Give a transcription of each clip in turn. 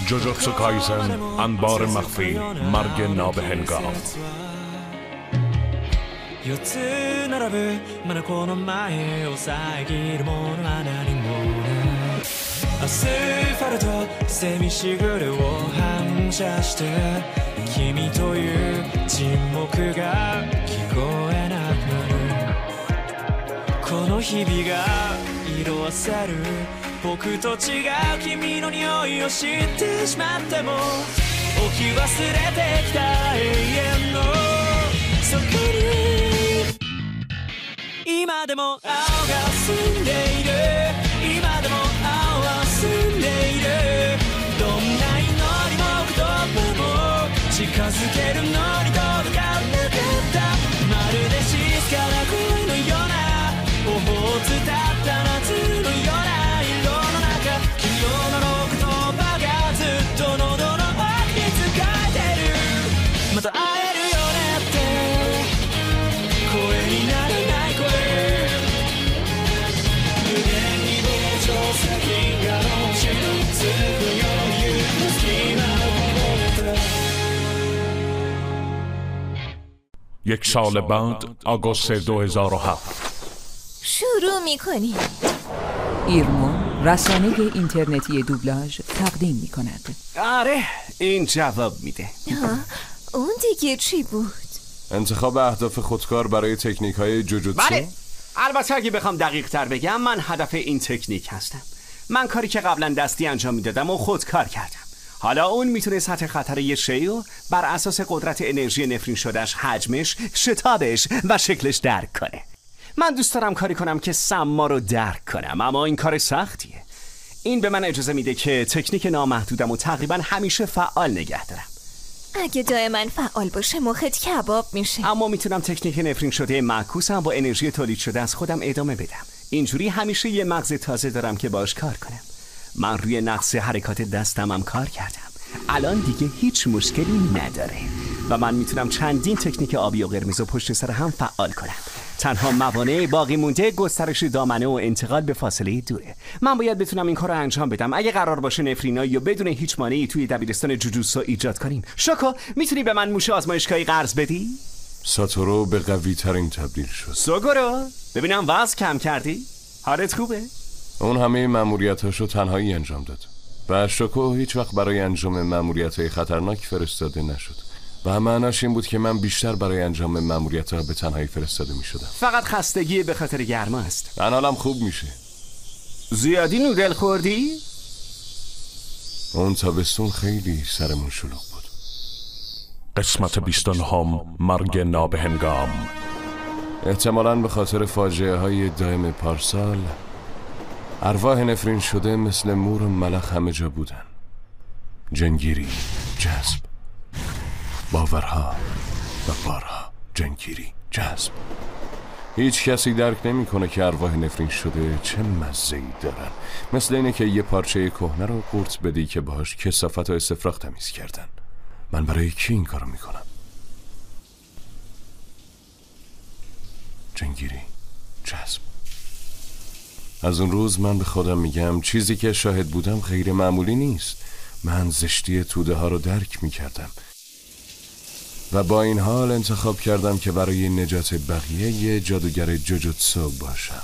جوجوتسو کایسن انبار مخفی مرگ نابهنگام 4つ並ぶまだこの前を遮るものは何もないアスファルトセミシグルを反射して君という沈黙が聞こえなくなるこの日々が色あせる僕と違う君の匂いを知ってしまっても置き忘れてきた永遠のそこに今でも青が澄んでいる今でも青は澄んでいるどんな祈りも言葉も近づけるのに届かなかったまるで静かな恋のようなオホーツだった夏のような色の中君の言葉がずっと喉の奥に使えてるまた会えるよねって声にならない声無限に膨張する銀河の星のつくように隙間を覚えて یک سال بعد آگوست 2007 شروع میکنی ایرمون رسانه اینترنتی دوبلاژ تقدیم میکند. آره این جواب میده. اون دیگه چی بود؟ انتخاب اهداف خودکار برای تکنیک های جوجوتسو؟ بله البته اگه بخوام دقیق تر بگم من هدف این تکنیک هستم. من کاری که قبلا دستی انجام میدادم و خودکار کردم. حالا اون میتونه سطح خطر یه شیء رو بر اساس قدرت انرژی نفرین شدهش، حجمش، شتابش و شکلش درک کنه. من دوست دارم کاری کنم که سما رو درک کنم اما این کار سختیه. این به من اجازه میده که تکنیک نامحدودم و تقریبا همیشه فعال نگه دارم. اگه دائما فعال باشه مخت کباب میشه. اما میتونم تکنیک نفرین شده معکوسم با انرژی تولید شده از خودم ادامه بدم. اینجوری همیشه یه مغز تازه دارم که باش کار کنم. من روی نقص حرکات دستمم کار کردم. الان دیگه هیچ مشکلی نداره و من میتونم چندین تکنیک آبی و قرمز و پشت سر هم فعال کنم. تنها موانع باقی مونده گسترش دامنه و انتقال به فاصله دوره. من باید بتونم این کار رو انجام بدم اگه قرار باشه نفرینایی و بدون هیچ مانعی توی دبیرستان جوجوتسو ایجاد کنیم. شوکو میتونی به من موش آزمایشگاهی قرض بدی؟ ساتورو به قوی ترین تبدیل شد. سوگورو ببینم وزن کم کردی؟ حالت خوبه؟ اون همه مأموریتاشو تنهایی انجام داد و شوکو هیچ وقت برای انجام مأموریت‌های خطرناک فرستاده نشد و معناش این بود که من بیشتر برای انجام مأموریت‌ها به تنهایی فرستاده می‌شدم. فقط خستگی به خاطر گرما است. من حالم خوب میشه. زیادی نودل خوردی؟ اون تابستون خیلی سرمون شلوغ بود. قسمت 29 مرگ نابهنگام. احتمالاً به خاطر فاجعه های دائم پارسال ارواح نفرین شده مثل مور و ملخ همه جا بودن. جنگیری، جذب، باورها و بارها. جنگیری، جذب. هیچ کسی درک نمیکنه که ارواح نفرین شده چه مزه‌ای دارن. مثل اینه که یه پارچه کهنه رو قورت بدی که باهاش کثافت و استفراغ تمیز کردن. من برای کی این کارو میکنم؟ جنگیری، جذب. از اون روز من به خودم میگم چیزی که شاهد بودم غیر معمولی نیست. من زشتی توده ها رو درک میکردم و با این حال انتخاب کردم که برای نجات بقیه یه جادوگر جوجوتسو باشم.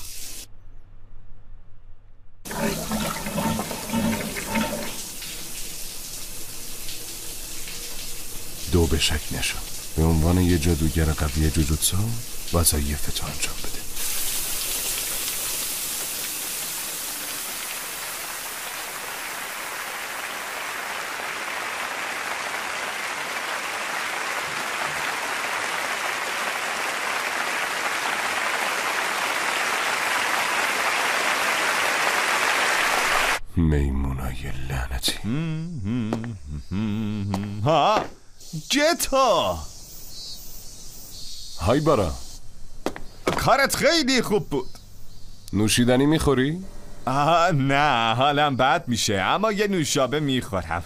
دو به شک نشو. به عنوان یه جادوگر قوی جوجوتسو وظایفتو انجام بده. میمونای لعنتی. ها جتا های بارا، کارت خیلی خوب بود. نوشیدنی میخوری؟ نه حالم بد میشه اما یه نوشابه میخورم.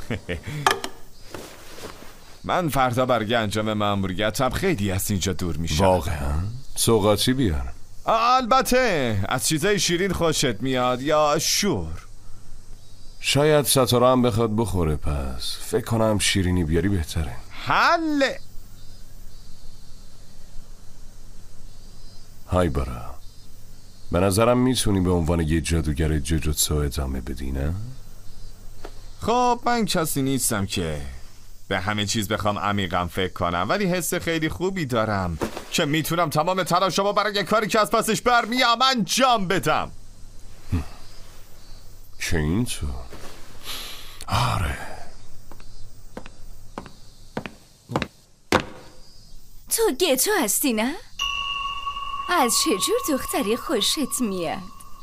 من فردا برای انجام مأموریتم خیلی از اینجا دور میشم. واقعا؟ سوغاتی بیار. البته از چیزای شیرین خوشت میاد یا شور؟ شاید ستاره هم بخواد بخوره، پس فکر کنم شیرینی بیاری بهتره. حله. های بارا، به نظرم میتونی به عنوان یه جادوگر جوجوتسو ادامه بدی، نه؟ خب من کسی نیستم که به همه چیز بخوام عمیقا فکر کنم، ولی حس خیلی خوبی دارم که میتونم تمام تلاشمو برای کاری که از پسش برمیام انجام بدم. که این تو؟ آره. تو گتو هستی نه؟ از چجور دختری خوشت میاد؟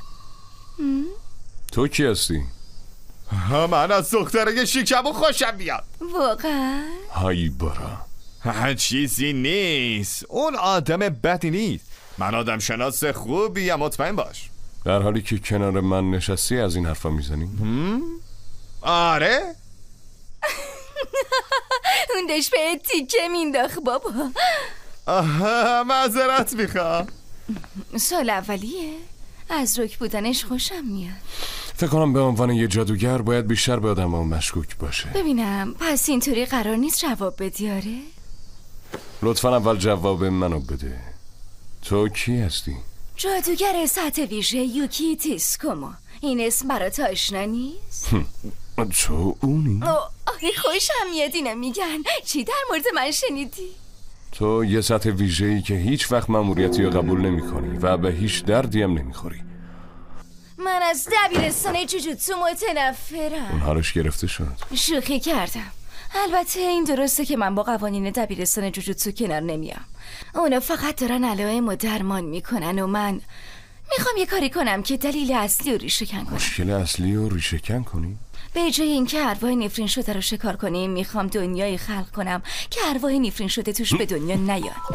تو کی هستی؟ من از دختره شیکمو خوشم میاد. واقعا؟ های بارا، چیزی نیست، اون آدم بدی نیست، من آدم شناس خوبیم، مطمئن باش. در حالی که کنار من نشستی از این حرفا میزنی؟ آره؟ اون داشت به تیکه مینداخت بابا. معذرت میخوام. سال اولیه، از رک بودنش خوشم میاد. فکر کنم به عنوان یه جادوگر باید بیشتر به آدم ها مشکوک باشه. ببینم پس اینطوری قرار نیست جواب بدی؟ آره؟ لطفا اول جواب منو بده. تو کی هستی؟ جادوگر سطح ویژه یوکی تیسکومو. این اسم برات آشنا نیست؟ تو اونی؟ خوشم میاد اینو میگن. چی در مورد من شنیدی؟ تو یه سطح ویژه‌ای که هیچ وقت مأموریتی رو قبول نمی‌کنی و به هیچ دردی هم نمی‌خوری. من از دبیرستان جوجوتسو متنفرم. اونهاش گرفته شد. شوخی کردم. البته این درسته که من با قوانین دبیرستان جوجوتسو کنار نمیام. اونا فقط دارن علائم و درمان میکنن و من میخوام یه کاری کنم که دلیل اصلی رو ریشه‌کن کنم. مشکل اصلی رو ریشه‌کن کنی؟ به جای اینکه ارواح نفرین شده رو شکار کنیم، میخوام دنیایی خلق کنم که ارواح نفرین شده توش به دنیا نیاد.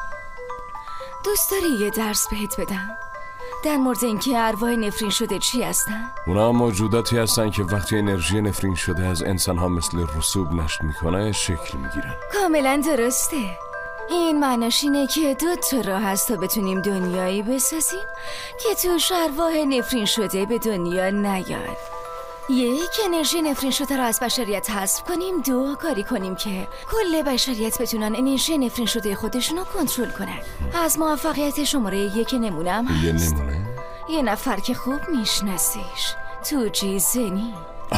دوست داری یه درس بهت بدم در مورد اینکه ارواح نفرین شده چی هستن؟ اونا موجوداتی هستن که وقتی انرژی نفرین شده از انسان‌ها مثل رسوب نشت میکنه شکل میگیرن. کاملا درسته. این معناش اینه که 2 تا راه هست تا بتونیم دنیایی بسازیم که توش ارواح نفرین شده به دنیا نیاد. 1 انرژی نفرین شده رو از بشریت حذف کنیم. 2 کاری کنیم که کل بشریت بتونن انرژی نفرین شده خودشون رو کنترل کنن. از موفقیت شماره 1 نمونم هست. یه نمونه؟ یه نفر که خوب میشناسیش، توجی زنی.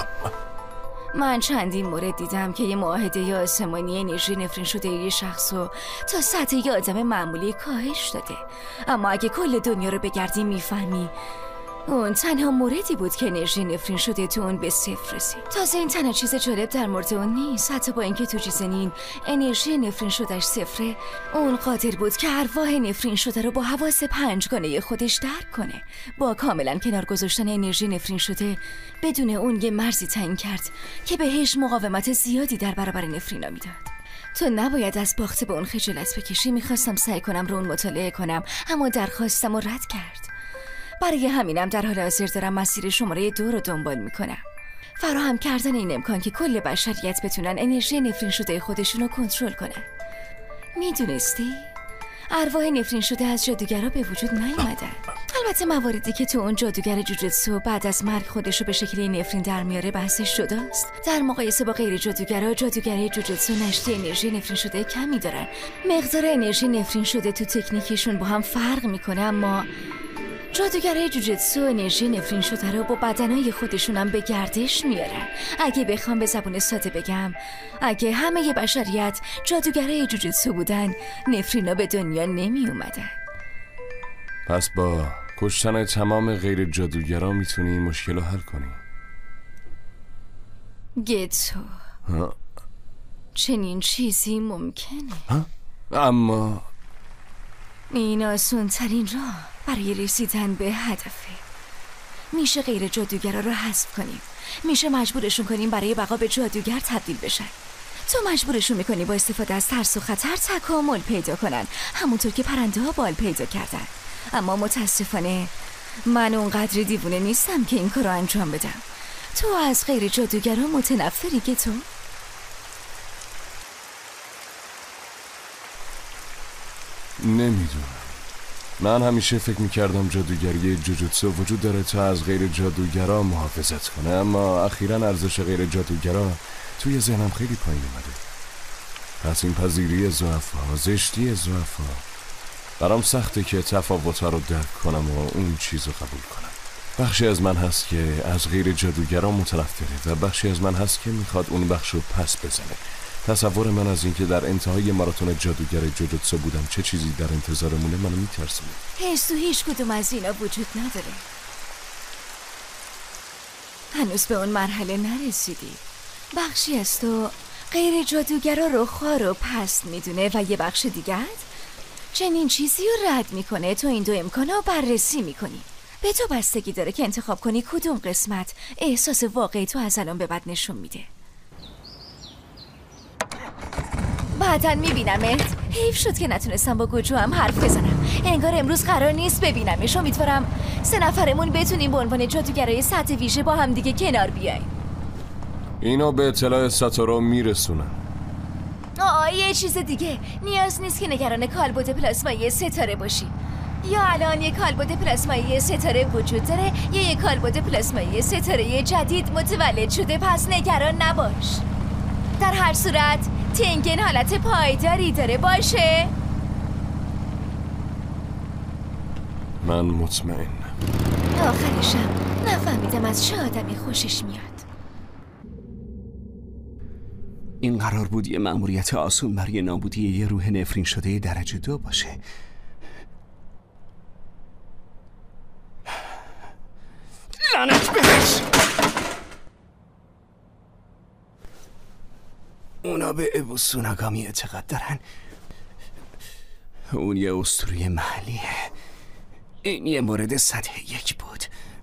من چندین مورد دیدم که یه معاهده یا آسمانی انرژی نفرین شده یه شخصو تا سطح یه آدم معمولی کاهش داده. اما اگه کل دنیا رو بگردی میفهمی اون تنها موردی بود که انرژی نفرین شده تو اون به 0 رسید. تازه این تنها چیز جالب در مورد اون نیست. حتی با اینکه تو جیزنین انرژی نفرین شدهش 0، اون قادر بود که ارواح نفرین شده رو با حواس 5گانه خودش درک کنه. با کاملا کنار گذاشتن انرژی نفرین شده بدون اون یه مرزی تعیین کرد که بهش مقاومت زیادی در برابر نفرینا میداد. تو نباید از باخت به اون خجالت بکشی. میخواستم سعی کنم رو اون مطالعه کنم، اما درخواستم رو رد کرد. برای همینم در حال حاضر دارم مسیر شماره 2 رو دنبال میکنم. فراهم کردن این امکان که کل بشریت بتونن انرژی نفرین شده خودشون رو کنترل کنن. میدونستی؟ ارواح نفرین شده از جادوگرها به وجود نیومدن. البته مواردی که تو اون جادوگر جوجوتسو بعد از مرگ خودش رو به شکل نفرین در میاره بحثش جداست. در مقایسه با غیر جادوگرها، جادوگرای جوجوتسو نشتی انرژی نفرین شده کمی دارن. مقدار انرژی نفرین شده تو تکنیکشون با هم فرق میکنه، اما جادوگرای جوجوتسو انرژی نفرین شده رو با بدنهای خودشونم به گردش میارن. اگه بخوام به زبون ساده بگم، اگه همه بشریت جادوگرای جوجوتسو بودن، نفرینا به دنیا نمی اومدن. پس با کشتن تمام غیر جادوگرا میتونی این مشکل رو حل کنی؟ گتو چنین چیزی ممکنه؟ اما این آسون ترین راه برای رسیدن به هدفه. میشه غیر جادوگرها رو حذف کنیم. میشه مجبورشون کنیم برای بقا به جادوگر تبدیل بشن. تو مجبورشون میکنی با استفاده از ترس و خطر تکامل پیدا کنن، همونطور که پرنده ها بال پیدا کردن. اما متاسفانه من اونقدر دیوونه نیستم که این کار رو انجام بدم. تو از غیر جادوگرها متنفری که تو؟ نمیدونم. من همیشه فکر میکردم جادوگری جوجوتسو وجود داره تا از غیر جادوگرا محافظت کنه، اما اخیراً ارزش غیر جادوگرا توی ذهنم خیلی پایین اومده. تصمیم پذیری ضعفا، زشتی ضعفا، برام سخته که تفاوت‌ها رو درک کنم و اون چیزو قبول کنم. بخشی از من هست که از غیر جادوگرا متنفره و بخشی از من هست که میخواد اون بخشو پس بزنه. تصور من از اینکه در انتهای ماراتون جادوگر جوجوتسو بودم چه چیزی در انتظارمونه منو میترسونه. حس تو هیچ کدوم از اینا وجود نداره. هنوز به اون مرحله نرسیدی. بخشی از تو غیر جادوگرا رو خار و پست میدونه و یه بخش دیگه چنین چیزی رو رد میکنه. تو این دو امکانه رو بررسی میکنی. به تو بستگی داره که انتخاب کنی کدوم قسمت احساس واقعی تو از الان به بعد نشون میده. بعدن میبینمت. حیف شد که نتونستم با گوجو هم حرف بزنم. انگار امروز قرار نیست ببینمش. امیدوارم 3 نفرمون بتونیم به عنوان جادوگرای سطح ویژه با هم دیگه کنار بیاییم. اینو به اطلاع ساتورو میرسونم. یه چیز دیگه، نیاز نیست که نگران کالبد پلاسمایی ستاره باشی. یا الان یک کالبد پلاسمایی ستاره وجود داره یا یک کالبد پلاسمایی ستاره جدید متولد شده، پس نگران نباش. در هر صورت تنگن حالت پایداری داره باشه. من مطمئنم. آخرشم نفهمیدم از چه آدمی خوشش میاد. این قرار بود یه مأموریت آسون برای نابودی یه روح نفرین شده درجه 2 باشه. لعنت بهش! اونا به ابو سوناگامی اعتقاد دارن. اون یه اسطوره محلیه. این یه مورد سطح 1 بود.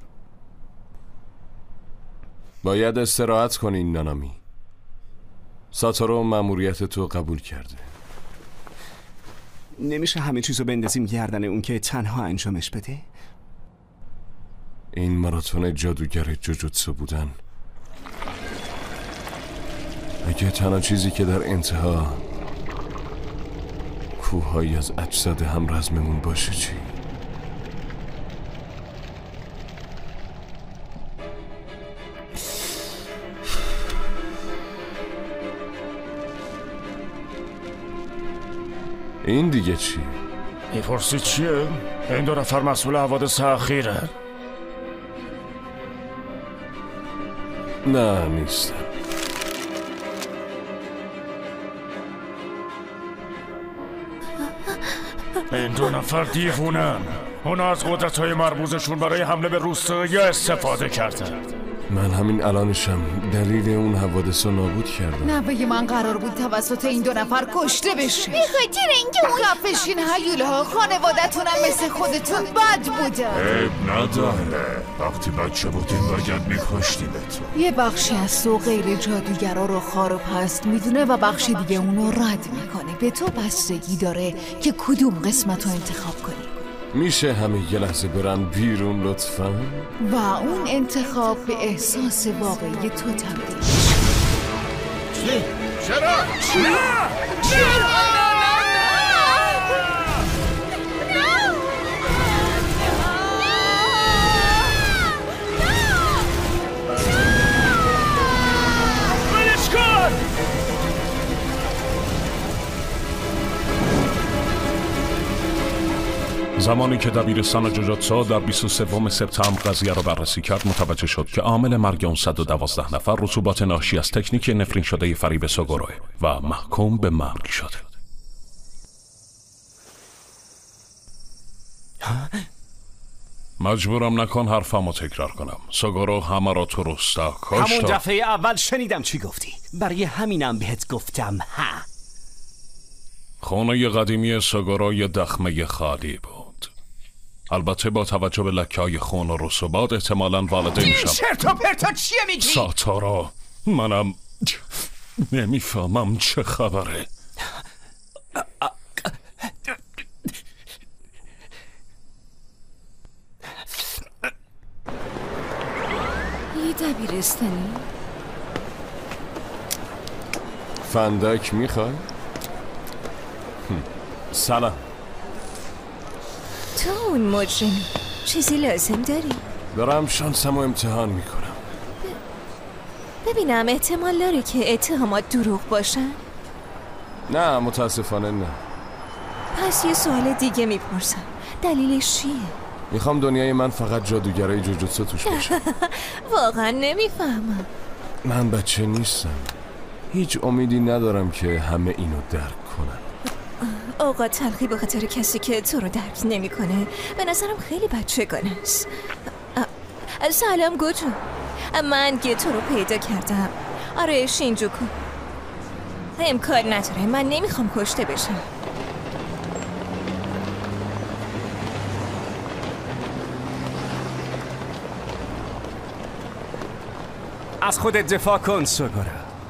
باید استراحت کنین نانامی. ساتورو مأموریت تو قبول کرده. نمیشه همه چیزو بندازیم گردن اون که تنها انجامش بده؟ این ماراتون جادوگر جوجوتسو بودن اگه تنها چیزی که در انتها کوههایی از اجساد هم رزممون باشه چی؟ این دیگه چی؟ میپرسی چیه؟ این 2 نفر مسئول حوادث اخیره. نه نیستم. این 2 نفر دیوونن. اونا از قدرت‌های مرموزشون برای حمله به روستایی استفاده کردن. من همین الانشم دلیل اون حوادث رو نابود کردم. نوه من قرار بود توسط این 2 نفر کشته بشه. بخاطر اینکه اون خفشین هیوله ها خانوادتونم مثل خودتون بد بوده. عیب نداره. وقتی بچه بودین باید میکشتیمتون. یه بخشی از تو غیر جادوگرا رو خار و پست میدونه و بخشی دیگه اونو رد میکنه. به تو بستگی داره که کدوم قسمت رو انتخاب کنی. میشه همه یه لحظه برن بیرون لطفا؟ و اون انتخاب به احساس واقعی تو تبدیل. چرا؟ زمانی که دبیرستان جوجوتسو در 23 سپتامبر قضیه را بررسی کرد، متوجه شد که عامل مرگ اون 112 نفر رسوبات ناشی از تکنیک نفرین شده فریب سوگوروه و محکوم به مرگ شد. مجبورم نکن حرفمو تکرار کنم. سوگورو همه را تو روستا کشت. همون دفعه اول شنیدم چی گفتی. برای همینم بهت گفتم ها. خونه قدیمی سوگورو یه دخمه خالی بود. البته با توجه به لکه‌های خون و رسوبات احتمالاً والدینشم. چرت و پرتا چیه میگی؟ ساتورو، منم نمیفهمم چه خبره. یه دبیرستانی؟ فندک میخوای؟ سلام. تو اون مجرمی چیزی لازم داری؟ دارم شانسمو امتحان میکنم. ببینم احتمال داره که اتهامات دروغ باشن؟ نه متاسفانه نه. پس یه سوال دیگه میپرسم، دلیلش چیه؟ میخوام دنیای من فقط جادوگرای جوجوتسو توش باشه. واقعا نمیفهمم. من بچه نیستم. هیچ امیدی ندارم که همه اینو درک کنن. اوقات تلخی به خاطر کسی که تو رو درک نمیکنه به نظرم خیلی بچگانه است. سلام گوجو، من گتو رو پیدا کردم. آره شینجوکو. امکان نداره، من نمیخوام کشته بشم. از خودت دفاع کن سوگورا.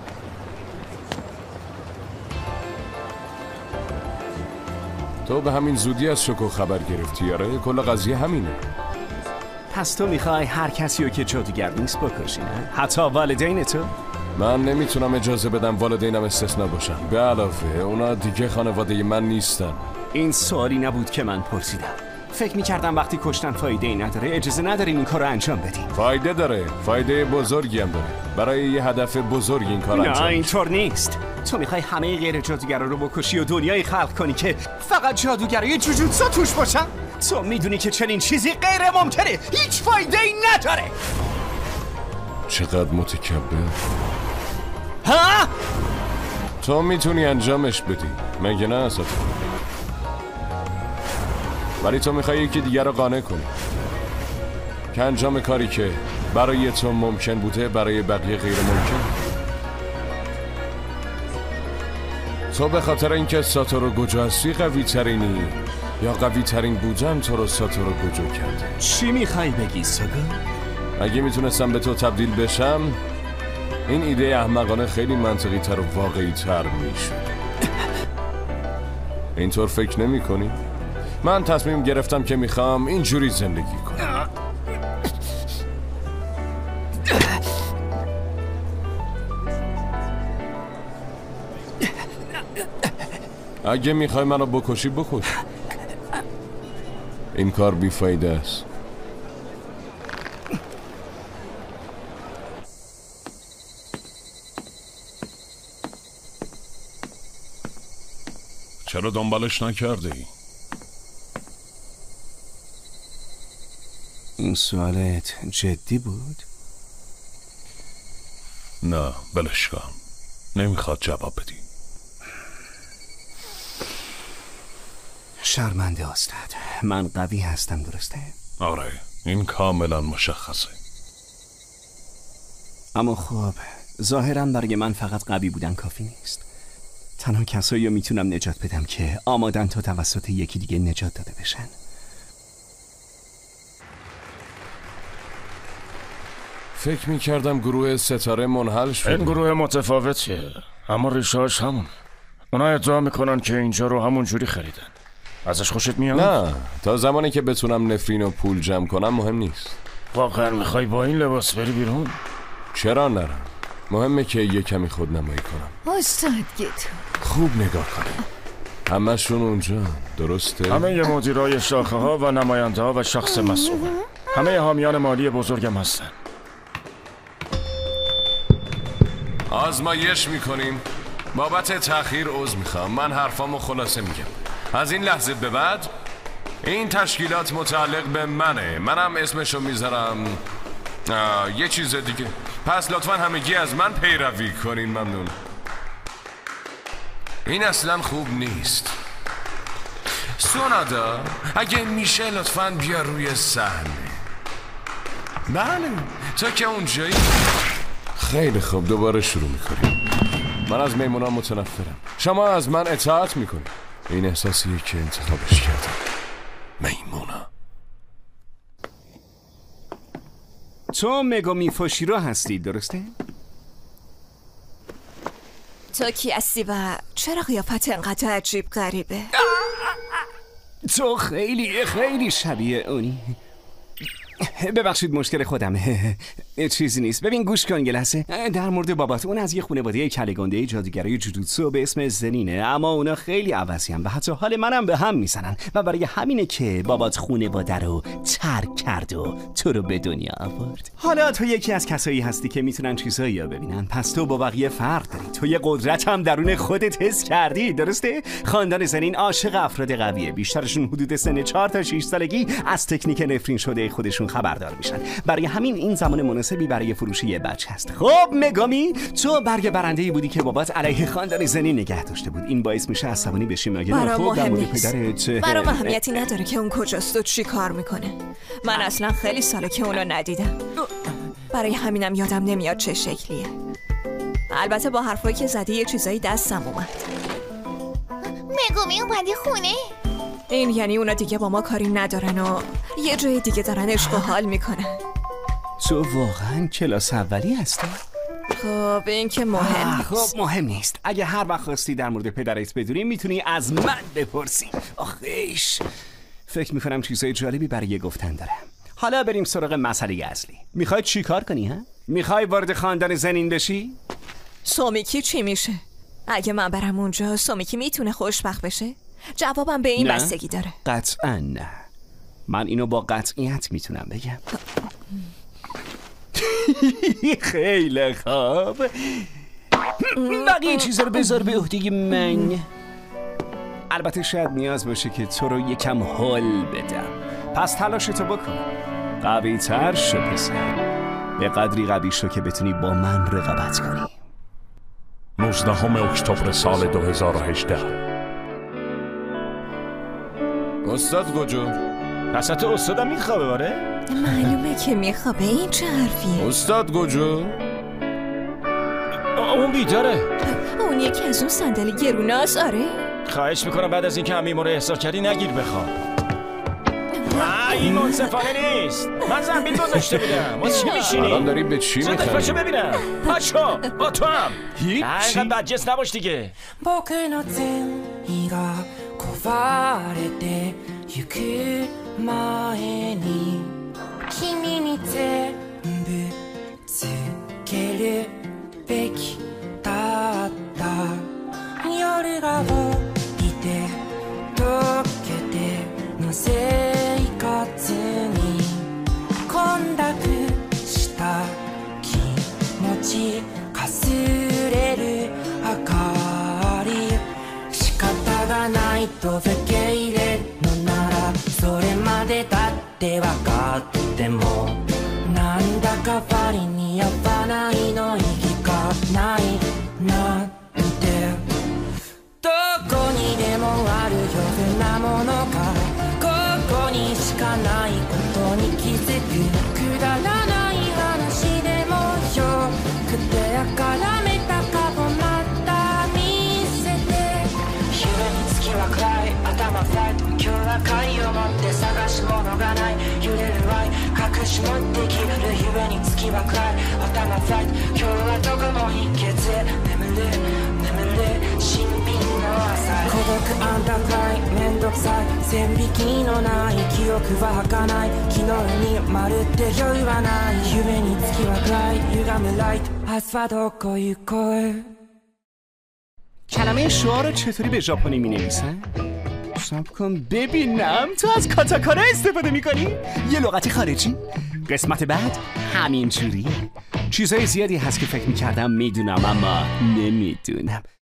تو به همین زودی از شوکو خبر گرفتی؟ آره کل قضیه همینه. پس تو میخوای هر کسی رو که جادوگر نیست بکشی نه؟ حتی والدین تو؟ من نمیتونم اجازه بدم والدینم استثنا باشن. به علاوه اونا دیگه خانواده من نیستن. این سوالی نبود که من پرسیدم. فکر میکردم وقتی کشتن فایده ای نداره اجازه ندارین این کار رو انجام بدین. فایده داره، فایده بزرگی هم داره. برای یه هدف بزرگ این کار انجام. نه اینطور نیست. تو میخوای همه غیر جادوگرا رو بکشی و دنیایی خلق کنی که فقط جادوگرای جوجوتسو توش باشن؟ تو میدونی که چنین چیزی غیر ممکنه، هیچ فایده ای نداره. چقدر متکبر. ها؟ تو میتونی انجامش بدی مگه نه اساسا؟ ولی تو میخوای یکی دیگر رو قانع کنی که انجام کاری که برای تو ممکن بوده برای بقیه غیر ممکن. تو به خاطر اینکه ساتورو گوجو هستی قوی ترینی یا قوی ترین بودن تو رو ساتورو گوجو کرده. چی میخوای بگی ساگا؟ اگه میتونستم به تو تبدیل بشم این ایده احمقانه خیلی منطقی تر و واقعی تر میشد. اینطور فکر نمی کنی؟ من تصمیم گرفتم که میخوام اینجوری زندگی کنم. اگه میخوای منو بکشی بکش. این کار بیفایده است. چرا دنبالش نکردی؟ این سوالت جدی بود؟ نه بلش کن، نمیخواد جواب بدی. شرمنده استاد، من قوی هستم درسته؟ آره این کاملا مشخصه. اما خب ظاهرا برای من فقط قوی بودن کافی نیست. تنها کسایی رو میتونم نجات بدم که آمادن تا توسط یکی دیگه نجات داده بشن. فکر میکردم گروه ستاره منحل شده. این گروه متفاوتیه اما ریشه‌هاش همون. اونا ادعا میکنن که اینجا رو همون جوری خریدن. ازش خوشت میاد؟ نه تا زمانی که بتونم نفرین و پول جمع کنم مهم نیست. واقعا میخوای با این لباس بری بیرون؟ چرا نرم؟ مهمه که یه کمی خودنمایی کنم. استاد گتو خوب نگاه کنم. همشون اونجا درسته؟ همه ی مدیرای شاخه ها و نماینده ها و شخص مسئول. همه حامیان مالی بزرگم هستن. آزمایش میکنیم. بابت تأخیر عذر میخوام. من حرفامو خلاصه میگم. از این لحظه به بعد این تشکیلات متعلق به منه. منم اسمشو میذارم یه چیز دیگه. پس لطفا همگی از من پیروی کنین. ممنون. این اصلا خوب نیست. سونادا اگه میشه لطفا بیا روی صحنه. بله تا که اونجایی. خیلی خوب دوباره شروع میکنیم. من از میمونا متنفرم. شما از من اطاعت میکنید. این احساسیه که انتخابش کردم. میمونا. تو مگامی فوشیرو هستی درسته؟ تو کی هستی و چرا قیافت انقدر عجیب غریبه؟ تو خیلی شبیه اونی. ببخشید مشکل خودمه. چیزی نیست. ببین گوش کن یه لحظه. در مورد بابات، اون از یه خانواده کله‌گنده جادوگرای جوجوتسو به اسم زنینه، اما اونا خیلی عوضی‌ان و حتی حال منم به هم میزنن و برای همینه که بابات خانواده رو ترک کرد و تو رو به دنیا آورد. حالا تو یکی از کسایی هستی که میتونن چیزایی رو ببینن، پس تو با بقیه فرق داری. تو یه قدرت هم درون خودت حس کردی، درسته؟ خاندان زنین عاشق افراد قویه. بیشترشون حدود سن 4 تا 6 سالگی از تکنیک نفرین شده خودشون خبردار میشن. برای همین این زمان مناسبی برای فروش یه بچه هست. خب مگامی، تو برگ برنده‌ای بودی که بابات علیه خاندان زنین نگه داشته بود. این باعث میشه عصبانی بشی مگه نه؟ خب در مورد پدرت برام اهمیتی نداره که اون کجاست و چی کار میکنه. من اصلا خیلی ساله که اونو ندیدم. برای همینم یادم نمیاد چه شکلیه. البته با حرفایی که زدی یه چیزایی دستم اومد. مگامی اومدی خونه؟ این یعنی اونا دیگه با ما کاری ندارن و یه جای دیگه دارن عشق و حال میکنن. تو واقعا کلاس اولی هستی؟ خب این که مهم نیست. خب مهم نیست. اگه هر وقت خواستی در مورد پدرت بدونی میتونی از من بپرسی. آخیش فکر میکنم چیزای جالبی برای گفتن دارم. حالا بریم سراغ مسئله اصلی. میخوای چی کار کنی ها؟ میخوای وارد خاندان زنین بشی؟ سومیکی چی میشه؟ اگه من برم اونجا سومیکی میتونه خوشبخت بشه؟ جوابم به این بستگی داره. قطعا نه. من اینو با قطعیت میتونم بگم. خیلی خوب. بقیه چیزا رو بذار به عهده من. البته شاید نیاز باشه که تو رو یکم حال بدم. پس تلاشتو بکن. قوی تر شو پسر. به قدری قوی شو که بتونی با من رقابت کنی. 19 اکتبر سال 2018. استاد کجا؟ حسرت استادم میخوابه باره؟ معلومه که میخوابه. این چه حرفیه؟ استاد کجا؟ اون بیداره. اون یکی از اون صندلی گروناست. آره خواهش میکنم بعد از اینکه همین رو احضار کردی نگیر بخواب. این منصفانه نیست. من زنبیل گذاشته بودم. ما چی میشینی؟ الان داری به چی میخوایی؟ پاشو ببینم. پاشو با تو هم. هیچی؟ اینقدر بدجنس نباش دیگه. 僕の善意が壊れてゆく前に君に全部つけるべきだった夜が起きて溶けての生活に混濁した気持ちかすれる明かり仕方がないと受け入れるのならそれまでだって分かってもなんだか割に合わないの意義がないなんてどこにでもあるようなものがここにしかないことに気づくくだらない話でもよくてやからめた顔また見せて夢に月は暗い頭フライト今日は鍵を持って探し物がない揺れる愛隠し持ってきる夢に月は暗い頭フライト今日はどこも秘訣眠る新品の朝孤独アンダーグラインめんどくさい線引きのない記憶は儚い昨日にまるで余裕はない夢に月は暗い歪むライト明日はどこ行こう کلمه شعار رو چطوری به ژاپنی می نویسن؟ صبر کن ببینم. تو از کاتاکانا استفاده می کنی؟ یه لغت خارجی؟ قسمت بعد همین جوریه. چیزای زیادی هست که فکر می کردم می دونم اما نمی دونم.